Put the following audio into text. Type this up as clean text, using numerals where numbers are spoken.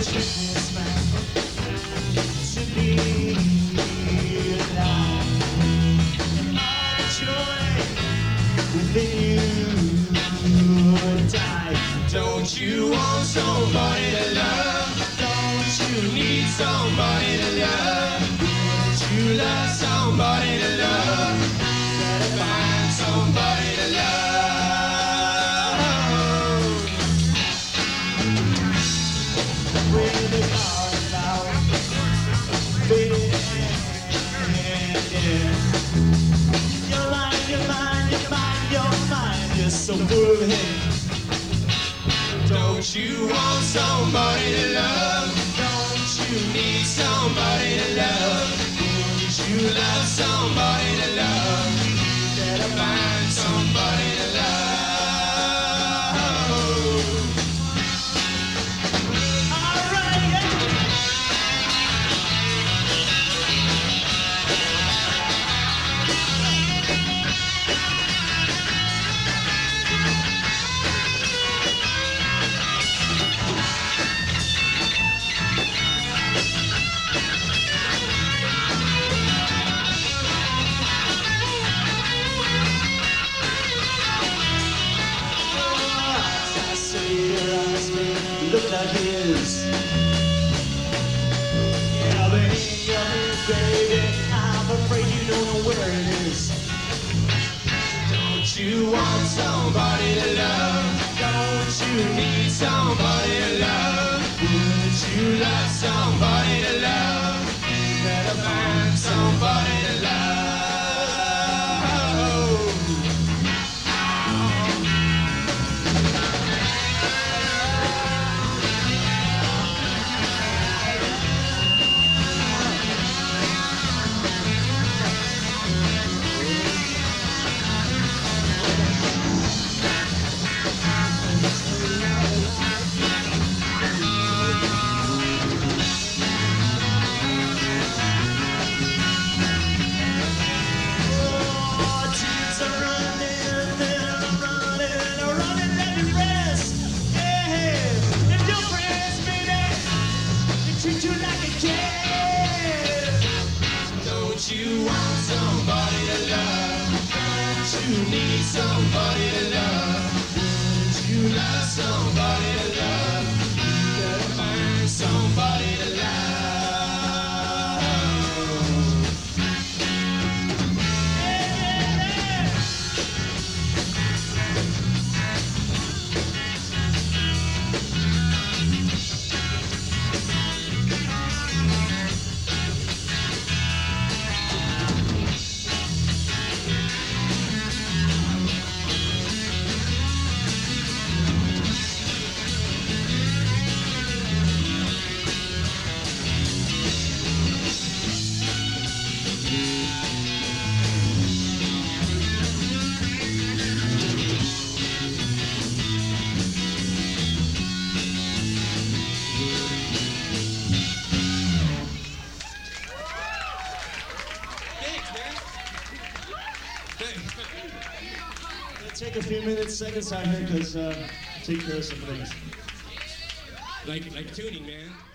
this man to be alive. All the joy within you die. Don't you want somebody to love? Don't you need somebody to love? Don't you love somebody to love? Better find somebody to love. With the car out, your mind, your mind, your mind, your mind, you're so full of hate. Don't you want somebody to love? Don't you need somebody to love? Wouldn't you love somebody to love? Better find somebody to love. All right, yeah. I say your eyes may look like his. Yeah, but in your head, baby, I'm afraid you don't know where it is. Don't you want somebody to love? Don't you need somebody to love? Would you love somebody to love? You better find somebody to love. Treat you like a kid. Don't you want somebody to love? Don't you need somebody to love? Wouldn't you love somebody to love? You better find somebody to love. Take a few minutes, seconds out here, because take care of some things. Like tuning, man.